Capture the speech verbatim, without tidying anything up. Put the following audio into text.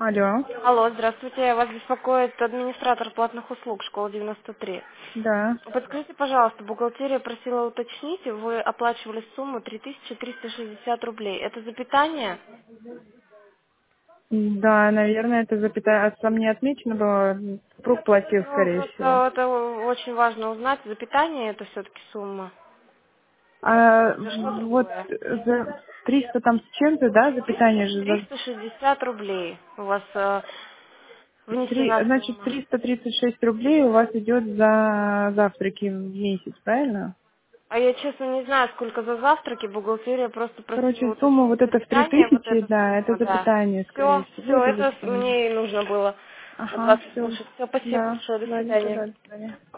Алло, Алло, здравствуйте. Вас беспокоит администратор платных услуг школы девяносто три. да, Подскажите, пожалуйста, бухгалтерия просила уточнить, вы оплачивали сумму три тысячи триста шестьдесят рублей. Это за питание? да, наверное, это запятая, а там не отмечено было, супруг платил, Ну, скорее всего. просто это очень важно узнать. За питание это все-таки сумма. А Зашло вот другое. за триста там с чем-то, да, за питание же, за триста шестьдесят рублей у вас э, три, внесена значит, сумма. триста тридцать шесть рублей у вас идет за завтраки в месяц, правильно? А я, честно, не знаю, сколько за завтраки. Бухгалтерия просто просила Короче, сумма уточнить вот за эта в три питание, вот тысячи, эта да, это сумма, за да. питание, скорее Все, всего, все, это за это с- питание. мне и нужно было от Ага, вас все, услышать. Все, спасибо да, большое, до ладненько, свидания. да, до свидания.